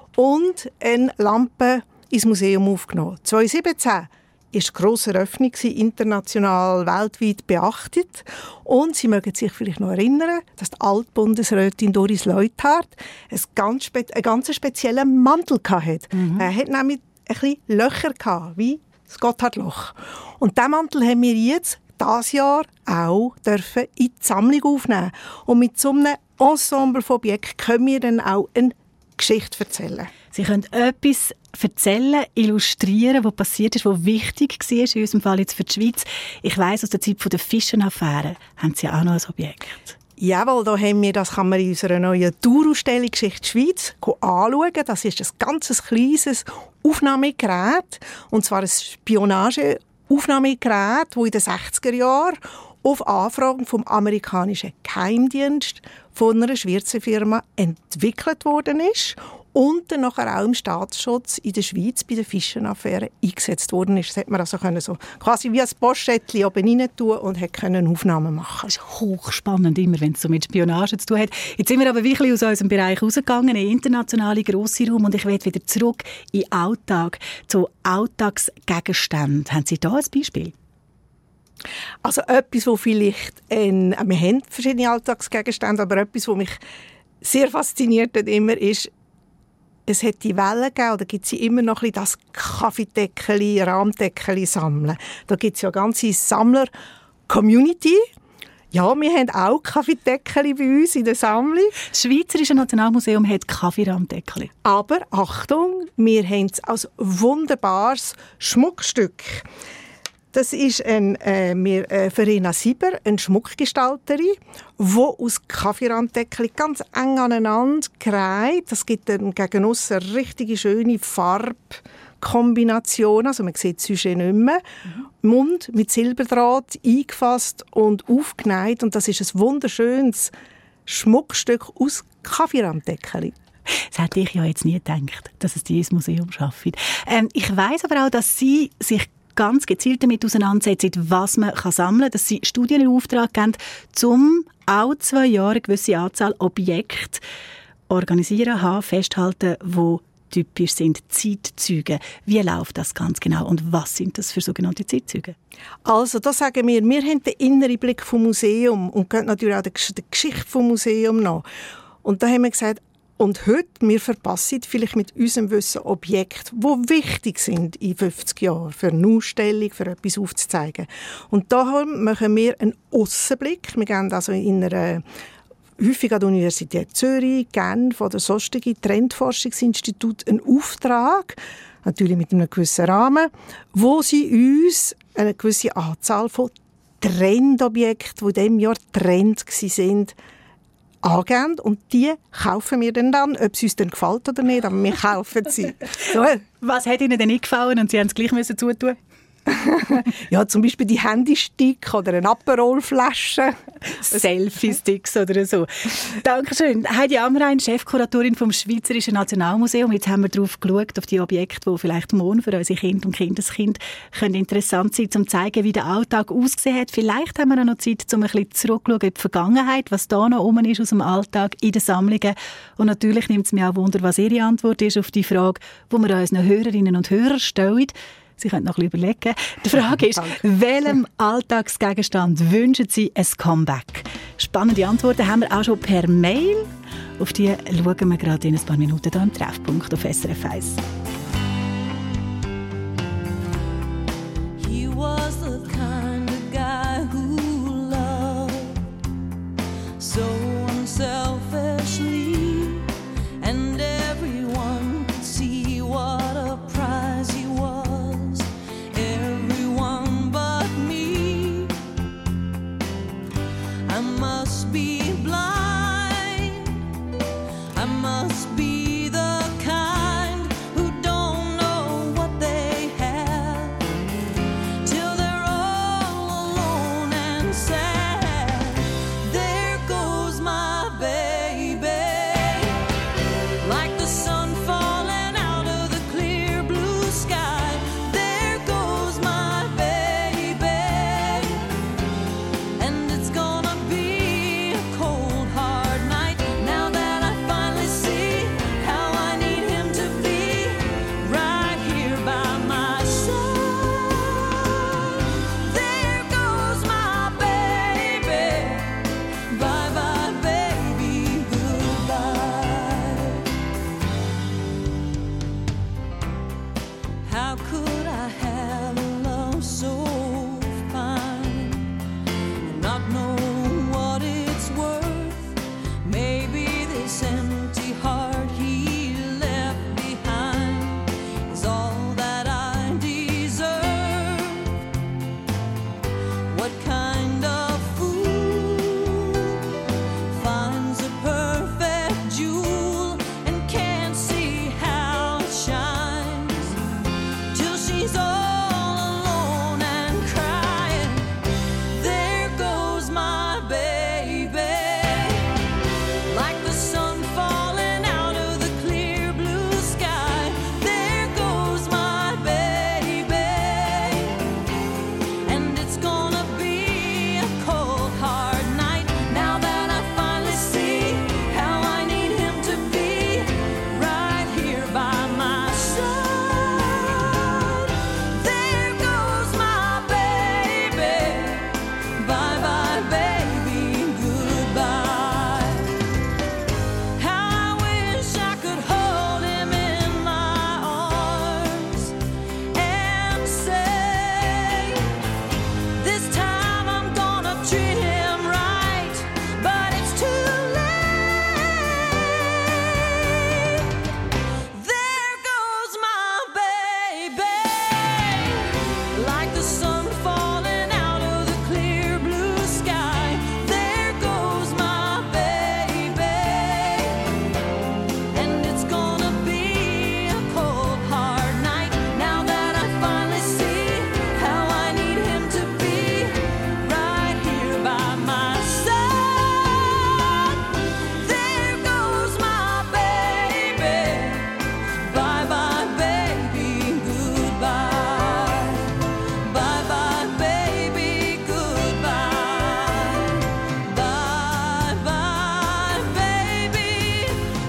Speaker 9: und eine Lampe ins Museum aufgenommen. 2017 war die grosse Eröffnung, international, weltweit beachtet. Und Sie mögen sich vielleicht noch erinnern, dass die Altbundesrätin Doris Leuthard einen ganz speziellen Mantel hatte. Er hat nämlich ein bisschen Löcher gehabt, wie das Gotthardloch. Und diesen Mantel haben wir jetzt dieses Jahr auch dürfen in die Sammlung aufnehmen. Und mit so einem Ensemble von Objekten können wir dann auch eine Geschichte erzählen.
Speaker 2: Sie können etwas erzählen, illustrieren, was passiert ist, was wichtig war, in unserem Fall jetzt für die Schweiz. Ich weiss, aus der Zeit der Fischenaffäre haben Sie auch noch ein Objekt.
Speaker 9: Jawohl, da haben wir, das kann man in unserer neuen Tourausstellung Geschichte Schweiz anschauen. Das ist ein ganz kleines Aufnahmegerät, und zwar ein Spionage-Aufnahmegerät, das in den 60er Jahren auf Anfragen vom amerikanischen Geheimdienst von einer Schweizer Firma entwickelt worden ist und dann nachher auch im Staatsschutz in der Schweiz bei der Fischenaffäre eingesetzt worden ist. Das hat man also können so quasi wie ein Poschettchen oben rein tun und hat können Aufnahmen machen.
Speaker 2: Das ist hochspannend, immer wenn es so mit Spionage zu tun hat. Jetzt sind wir aber wirklich aus unserem Bereich rausgegangen, in den internationalen grossen Raum, und ich will wieder zurück in den Alltag, zu Alltagsgegenständen. Haben Sie da ein Beispiel?
Speaker 9: Also etwas, wo vielleicht, wir haben verschiedene Alltagsgegenstände, aber etwas, was mich sehr fasziniert hat immer, ist, es hat die Welle gegeben, oder gibt es immer noch ein bisschen das Kaffeedeckeli, Rahmdeckeli sammeln. Da gibt es ja eine ganze Sammler-Community. Ja, wir haben auch Kaffeedeckeli bei uns in der Sammlung.
Speaker 2: Das Schweizerische Nationalmuseum hat Kaffeerahmdeckeli.
Speaker 9: Aber Achtung, wir haben es als wunderbares Schmuckstück. Das ist Verena Sieber, eine Schmuckgestalterin, die aus Kaffeerahmdeckeli ganz eng aneinander gereiht. Das gibt dann gegen aussen eine richtig schöne Farbkombination. Also man sieht es sonst nicht mehr. Mund mit Silberdraht eingefasst und aufgenäht. Und das ist ein wunderschönes Schmuckstück aus Kaffeerahmdeckeli.
Speaker 2: Das hätte ich ja jetzt nie gedacht, dass es dieses Museum schafft. Ich weiss aber auch, dass Sie sich ganz gezielt damit auseinandersetzen, was man sammeln kann, dass Sie Studien in Auftrag geben, um alle 2 Jahre eine gewisse Anzahl Objekte organisieren, festhalten, die typisch sind, Zeitzeugen. Wie läuft das ganz genau und was sind das für sogenannte Zeitzeugen?
Speaker 9: Also, da sagen wir haben den inneren Blick vom Museum und gehen natürlich auch der Geschichte vom Museum nach. Und da haben wir gesagt, und heute, wir verpassen vielleicht mit unserem Wissen Objekte, die wichtig sind in 50 Jahren, für eine Ausstellung, für etwas aufzuzeigen. Und da machen wir einen Aussenblick. Wir gehen also häufig an der Universität Zürich, Genf oder sonstige Trendforschungsinstitut einen Auftrag, natürlich mit einem gewissen Rahmen, wo sie uns eine gewisse Anzahl von Trendobjekten, die in diesem Jahr Trend waren, angeben. Und die kaufen wir dann, ob es uns dann gefällt oder nicht, aber wir kaufen sie. So.
Speaker 2: Was hat Ihnen denn nicht gefallen und Sie haben es gleich zutun?
Speaker 9: Ja, zum Beispiel die Handystick oder eine Aperol-Flasche.
Speaker 2: Selfie-Sticks oder so. Dankeschön. Heidi Amrein, Chefkuratorin vom Schweizerischen Nationalmuseum. Jetzt haben wir darauf geschaut, auf die Objekte, die vielleicht morgen für unsere Kinder und Kindeskinder interessant sein, um zu zeigen, wie der Alltag ausgesehen hat. Vielleicht haben wir auch noch Zeit, um ein bisschen zurückzuschauen in die Vergangenheit, was da noch rum ist aus dem Alltag in den Sammlungen. Und natürlich nimmt es mich auch Wunder, was Ihre Antwort ist auf die Frage, die wir unseren Hörerinnen und Hörern stellen. Sie können noch ein bisschen überlegen. Die Frage ist, welchem Alltagsgegenstand wünschen Sie ein Comeback? Spannende Antworten haben wir auch schon per Mail. Auf die schauen wir gerade in ein paar Minuten hier im Treffpunkt auf SRF 1.
Speaker 7: He was the kind of guy who loved so unselfishly, and everyone could see what a prize he was. Everyone but me. I must be blind. I must be the kind who don't know what they have till they're all alone and sad. There goes my baby, like the sun falling out of the clear blue sky. There goes my baby, and it's gonna be a cold, hard night now that I finally see how I need him to be right here by my side. There goes my baby, bye bye baby, goodbye. How could I have a love so fine and not know what it's worth? Maybe this empty heart he left behind is all that I deserve. What kind of fool finds a perfect jewel and can't see how it shines till she's all alone and crying? There goes my baby, like the sun falling out of the clear blue sky. There goes my baby, and it's gonna be a cold, hard night now that I finally see how I need him to be right here by my side. There goes my baby, bye bye baby, goodbye. How I wish I could hold him in my arms and say, this time I'm gonna treat him right, but it's too late. There goes my baby, like the sun falling out of the clear blue sky. There goes my baby, and it's gonna be a cold, hard night now that I finally see how I need him to be right here by my side. There goes my baby, bye bye baby, goodbye. Bye bye baby, goodbye. Bye bye baby,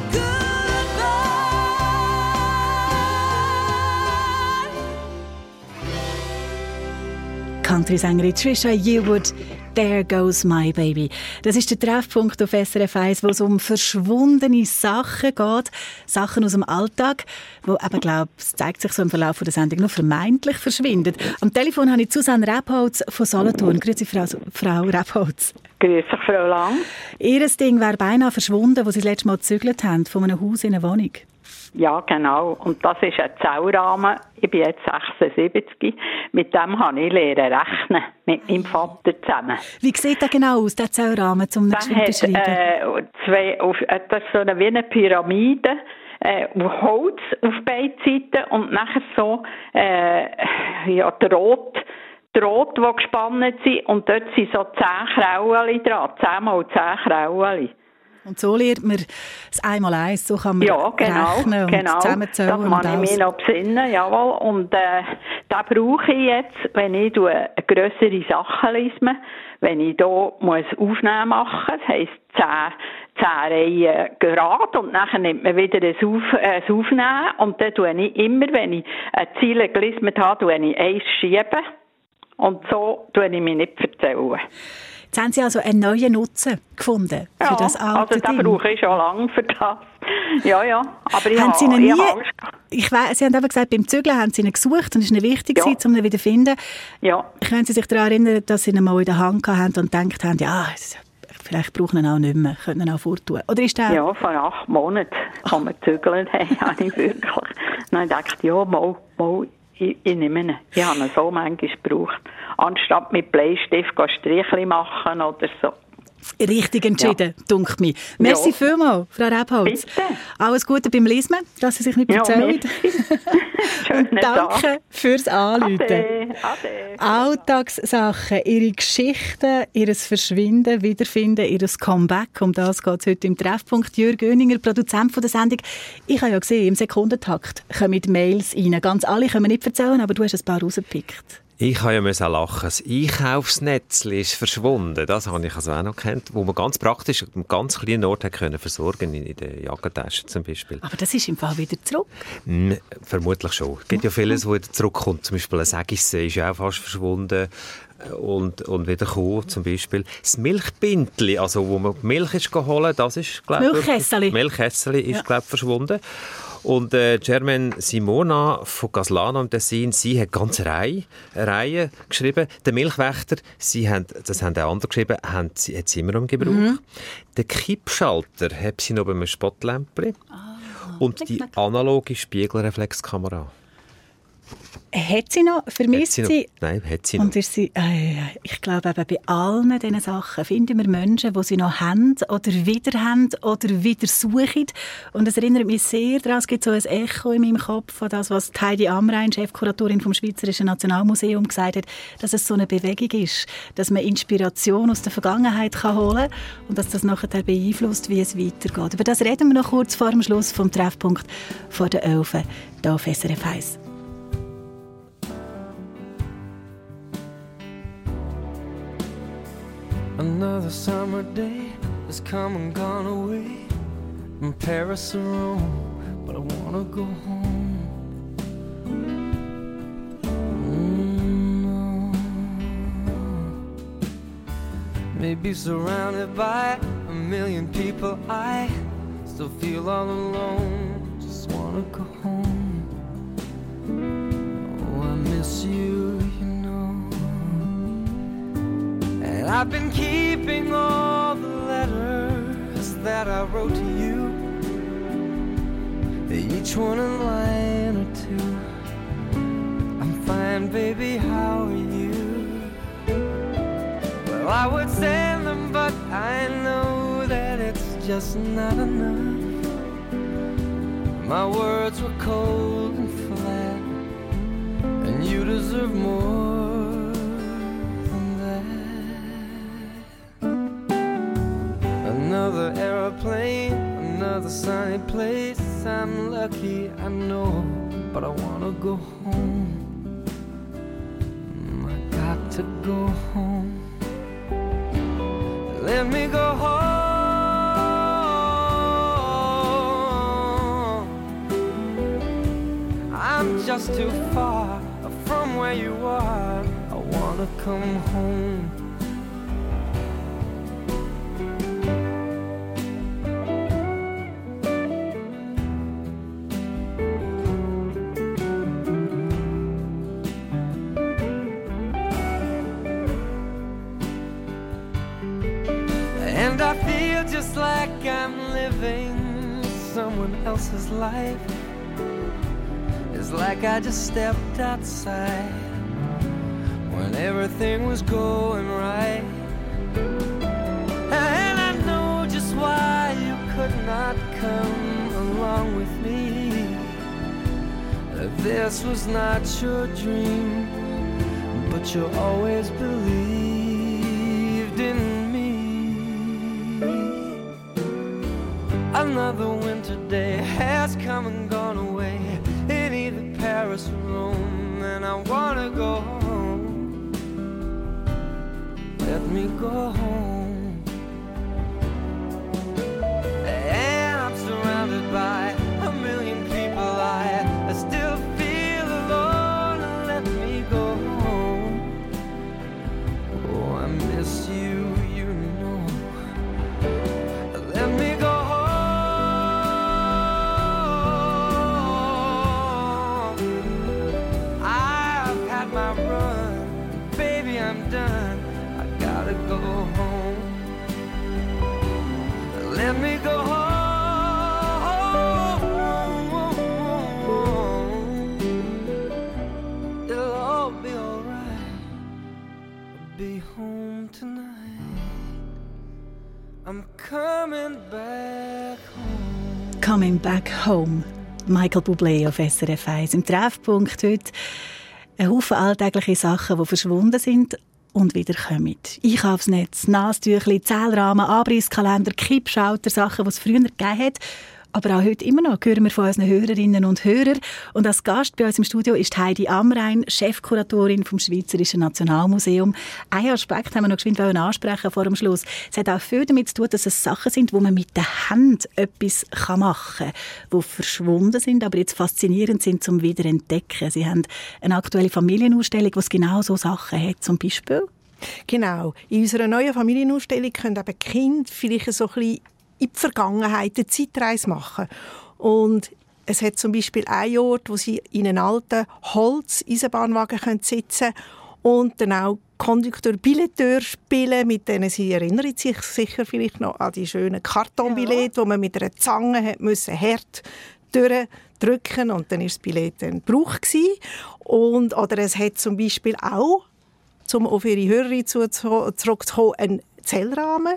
Speaker 7: goodbye.
Speaker 2: Country-Sängerin Trisha Yearwood, «There Goes My Baby». Das ist der Treffpunkt auf SRF 1, wo es um verschwundene Sachen geht. Sachen aus dem Alltag, die eben, glaube ich, es zeigt sich so im Verlauf der Sendung, nur vermeintlich verschwinden. Am Telefon habe ich Susanne Rebholz von Solothurn. Grüezi, Frau Rebholz.
Speaker 10: Grüß dich, Frau Lang.
Speaker 2: Ihr Ding wäre beinahe verschwunden, als Sie das letzte Mal gezügelt haben, von einem Haus in eine Wohnung.
Speaker 10: Ja, genau. Und das ist ein Zellrahmen. Ich bin jetzt 76. Mit dem habe ich lernen rechnen, mit meinem Vater zusammen.
Speaker 2: Wie sieht der genau aus, der Zellrahmen, um ihn zu beschreiben?
Speaker 10: Das ist so wie eine Pyramide. Holz auf beiden Seiten und nachher so Draht, die gespannt sind. Und dort sind so 10 Kraulen dran, 10 mal 10 Kraulen.
Speaker 2: Und so lernt man das 1x1, so kann man rechnen und zusammenzählen.
Speaker 10: Das kann ich mich noch besinnen, jawohl. Und den brauche ich jetzt, wenn ich grössere Sachen lese, wenn ich hier Aufnehmen machen muss, das heisst 10 Reihen gerade und dann nimmt man wieder das Aufnehmen und dann tue ich immer, wenn ich eine Ziele gelesen habe, eins schieben und so tue ich mich nicht erzählen.
Speaker 2: Jetzt haben Sie also einen neuen Nutzen gefunden für das alte Ding.
Speaker 10: Den brauche ich schon lange für das. Ja. Aber
Speaker 2: Sie haben eben gesagt, beim Zügeln haben Sie ihn gesucht und es war wichtig, um ihn wieder zu finden.
Speaker 10: Ja.
Speaker 2: Können Sie sich daran erinnern, dass Sie ihn mal in der Hand hatten und gedacht haben, ja, vielleicht brauchen wir ihn auch nicht mehr, können ihn auch forttun? Oder ist der...
Speaker 10: Ja, vor 8 Monaten kann man zügeln, habe ich wirklich. Dann dachte ich, ja, mal, ich nehme ihn. Ich habe ihn so manchmal gebraucht. Anstatt mit Bleistift Strichli machen oder so.
Speaker 2: Richtig entschieden, dunkt mir. Merci vielmals, Frau Rebholz.
Speaker 10: Bitte.
Speaker 2: Alles Gute beim Lesen, dass Sie sich nicht erzählen. Und danke fürs Anrufen.
Speaker 10: Ade.
Speaker 2: Alltagssachen, Ihre Geschichten, Ihr Verschwinden, Wiederfinden, Ihr Comeback. Um das geht es heute im Treffpunkt. Jürg Göninger, Produzent von der Sendung. Ich habe ja gesehen, im Sekundentakt kommen Mails rein. Ganz alle können wir nicht erzählen, aber du hast ein paar rausgepickt.
Speaker 11: Ich habe ja lachen. Das Einkaufsnetzli ist verschwunden. Das habe ich also auch noch gekannt, wo man ganz praktisch an einem ganz kleinen Ort können versorgen in der Jackentasche zum Beispiel.
Speaker 2: Aber das ist im Fall wieder zurück?
Speaker 11: Vermutlich schon. Es gibt ja vieles, wo wieder zurückkommt. Zum Beispiel ein Sägisse ist ja auch fast verschwunden und wieder gekommen. Zum Beispiel das Milchbindli, also wo man Milch ist geholt, das ist, glaube ich... Milchhässeli ist, glaube ich, verschwunden. Und Germaine Simona von Gaslano im Tessin, sie hat ganz eine Reihe geschrieben. Der Milchwächter, das haben auch andere geschrieben, hat sie immer im Gebrauch. Der Kippschalter hat sie noch bei einem Spottlämpchen. Und die analoge Spiegelreflexkamera.
Speaker 2: Hat sie noch? Vermisst sie?
Speaker 11: Nein, hat sie noch.
Speaker 2: Und ist sie, ich glaube, eben bei allen diesen Sachen finden wir Menschen, die sie noch haben oder wieder suchen. Und es erinnert mich sehr daran, es gibt so ein Echo in meinem Kopf von das, was Heidi Amrein, Chefkuratorin vom Schweizerischen Nationalmuseum, gesagt hat, dass es so eine Bewegung ist, dass man Inspiration aus der Vergangenheit holen kann und dass das nachher beeinflusst, wie es weitergeht. Über das reden wir noch kurz vor dem Schluss vom Treffpunkt vor der 11 hier auf SRF 1.
Speaker 3: Another summer day has come and gone away from Paris or Rome, but I wanna go home. Maybe surrounded by a million people, I still feel all alone. Just wanna go home. Oh, I miss you, you know. And I've been keeping all the letters that I wrote to you, each one a line or two. I'm fine, baby, how are you? Well, I would send them, but I know that it's just not enough. My words were cold and flat, and you deserve more than that. Another aeroplane, another sunny place. I'm lucky, I know, but I wanna go home. I got to go home. Let me go home. I'm just too far from where you are. I wanna come home. Just like I'm living someone else's life. It's like I just stepped outside when everything was going right. And I know just why you could not come along with me. This was not your dream, but you always believed in me. Another winter day has come and gone away in either Paris or Rome, and I wanna go home. Let me go home. And I'm surrounded by a million people. I still feel alone. Let me go home. Oh, I miss you, you know. Let me go home. I've had my run, baby, I'm done. I gotta go home. Let me go home. It'll all be alright. I'll be home tonight. I'm coming back home.
Speaker 2: Coming Back Home. Michael Bublé auf SRF 1. Im Treffpunkt heute ein Haufen alltägliche Sachen, die verschwunden sind und wieder kommen. Einkaufsnetz, Nasentüchli, Zählrahmen, Abrisskalender, Kippschalter, Sachen, die es früher gegeben hat. Aber auch heute immer noch hören wir von unseren Hörerinnen und Hörern. Und als Gast bei uns im Studio ist Heidi Amrein, Chefkuratorin vom Schweizerischen Nationalmuseum. Einen Aspekt haben wir noch geschwind ansprechen vor dem Schluss. Es hat auch viel damit zu tun, dass es Sachen sind, wo man mit der Hand etwas machen kann, die verschwunden sind, aber jetzt faszinierend sind zum Wiederentdecken. Sie haben eine aktuelle Familienausstellung, die genau so Sachen hat, zum Beispiel.
Speaker 9: Genau. In unserer neuen Familienausstellung können eben Kinder vielleicht so ein bisschen in die Vergangenheit eine Zeitreise machen. Und es hat zum Beispiel einen Ort, wo sie in einen alten Holz-Eisenbahnwagen sitzen können und dann auch Kondukteur, Billeteur spielen, mit denen sie erinnern sich sicher vielleicht noch an die schönen Kartonbillette, die man mit einer Zange hat müssen, hart durchdrücken und dann war das Billett dann Brauch gewesen. Oder es hat zum Beispiel auch, um auf Ihre Hörerin zurückzukommen, einen Zählrahmen,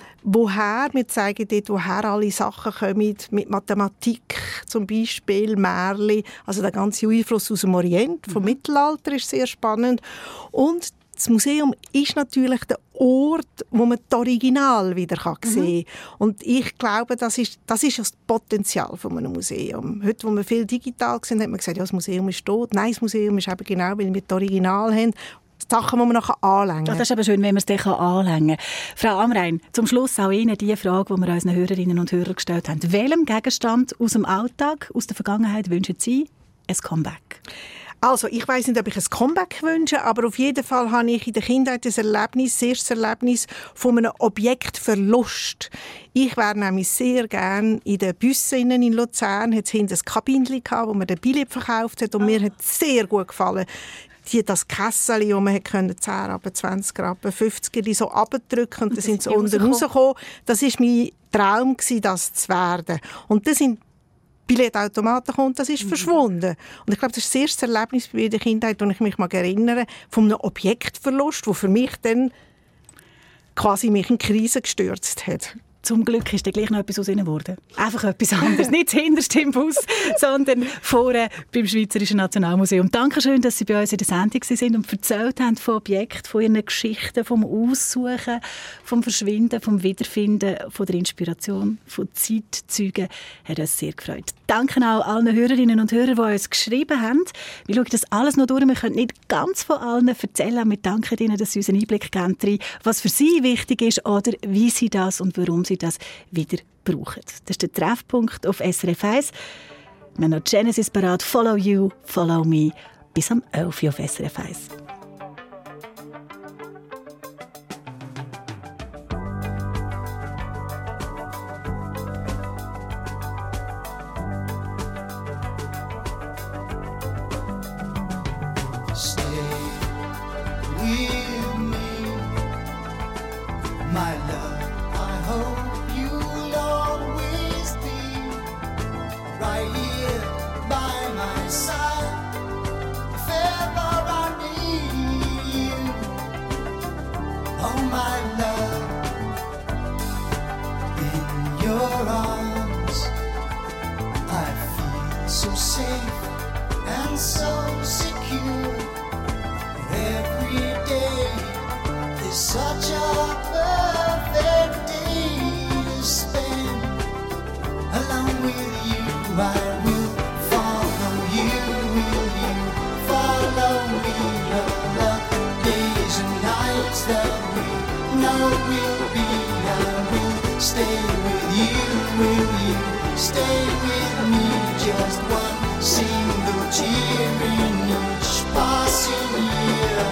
Speaker 9: wir zeigen dort, woher alle Sachen kommen, mit Mathematik zum Beispiel, Märchen, also der ganze Einfluss aus dem Orient, vom Mittelalter ist sehr spannend. Und das Museum ist natürlich der Ort, wo man das Original wieder sehen kann. Und ich glaube, das ist das Potenzial von einem Museum. Heute, wo wir viel digital sind, hat man gesagt, ja, das Museum ist tot. Nein, das Museum ist eben genau, weil wir das Original haben. Sachen, die man noch anlängen kann.
Speaker 2: Das ist aber schön, wenn man es dann anlängen kann. Frau Amrein, zum Schluss auch Ihnen die Frage, die wir unseren Hörerinnen und Hörern gestellt haben. Welchem Gegenstand aus dem Alltag, aus der Vergangenheit wünschen Sie ein Comeback?
Speaker 9: Also, ich weiss nicht, ob ich ein Comeback wünsche, aber auf jeden Fall habe ich in der Kindheit das erste Erlebnis von einem Objektverlust. Ich wäre nämlich sehr gerne in den Bussen in Luzern, hat es hinten ein Kabinchen gehabt, wo man den Billett verkauft hat und mir hat es sehr gut gefallen. Das Kessel, wo man 10 Rappen, 20 Rappen, 50 so abdrücken und dann sind sie unten rausgekommen. Das war mein Traum, das zu werden. Und dann sind Billetautomaten gekommen, das ist verschwunden. Und ich glaube, das ist das erste Erlebnis bei der Kindheit, das ich mich erinnere, von einem Objektverlust, der für mich dann quasi mich in Krise gestürzt hat.
Speaker 2: Zum Glück ist dann gleich noch etwas aus ihnen geworden. Einfach etwas anderes. Nicht hinterst im Bus, sondern vorne beim Schweizerischen Nationalmuseum. Dankeschön, dass Sie bei uns in der Sendung sind und erzählt haben von Objekten, von Ihren Geschichten, vom Aussuchen, vom Verschwinden, vom Wiederfinden, von der Inspiration, von Zeitzeugen. Hat uns sehr gefreut. Danke auch allen Hörerinnen und Hörern, die uns geschrieben haben. Wir schauen das alles noch durch. Wir können nicht ganz von allen erzählen. Wir danken Ihnen, dass Sie uns einen Einblick geben, was für Sie wichtig ist oder wie Sie das und warum Sie das wieder brauchen. Das ist der Treffpunkt auf SRF 1. Wir haben noch Genesis parat. Follow you, follow me. Bis am 11 Uhr auf SRF 1.
Speaker 12: My love, I hope you'll always be right here by my side. safe and so secure. Every day is such a perfect day to spend along with you. I will follow you. Will you follow me? All the days and nights that we know will be. I will stay with you. Will you stay with me? Just one single tear in each passing year.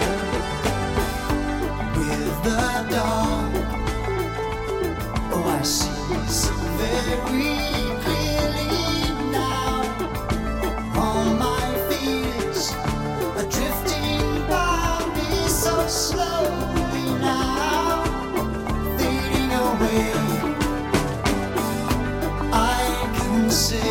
Speaker 12: With the dawn, oh, I see so very clearly now. All my fears are drifting by me so slowly now, fading away. I can say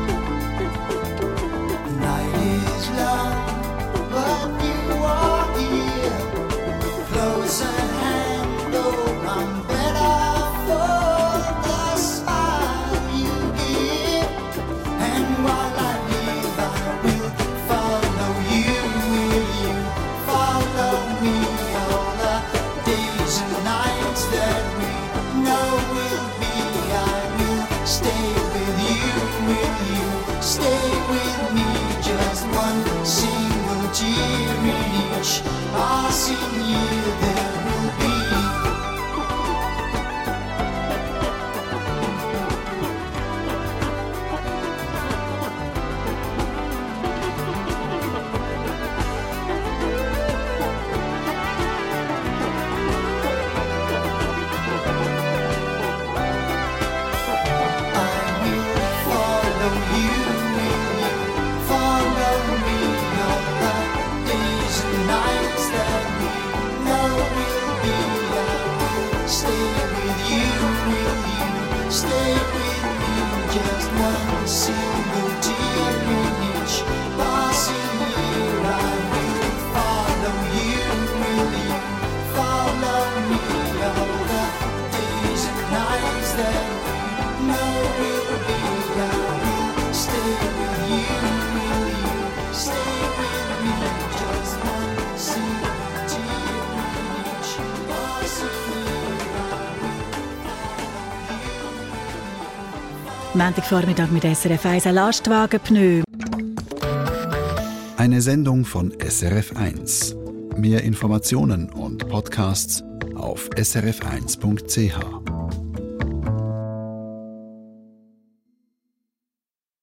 Speaker 12: the night is long, but you are here, close at hand. Oh, I'm better for the smile you give. And while I live, I will follow you. Will you follow me? All the days and nights that we know will be. I will stay with you. Will you stay with me? Just one single tear in each passing year there will be. I will follow you. Will you follow me? All the days and nights that we know will be. I will stay with you. Will you stay with me? Just one single tear in each passing year. I will follow you. Will you follow me? All the days and nights that we know will be. I will stay with you. Will you stay with me? Just one single tear in each passing year.
Speaker 2: Montagvormittag mit SRF 1 ein Lastwagenpneu.
Speaker 1: Eine Sendung von SRF 1. Mehr Informationen und Podcasts auf srf1.ch.